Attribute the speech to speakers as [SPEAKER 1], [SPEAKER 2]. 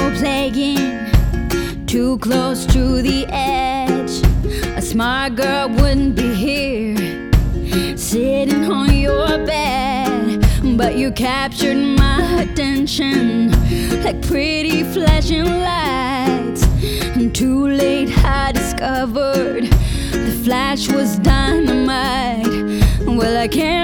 [SPEAKER 1] were playing too close to the edge. A smart girl wouldn't be here, sitting on your bed. But you captured my attention like pretty flashing lights. And too late I discovered the flash was dynamite. Well, I can't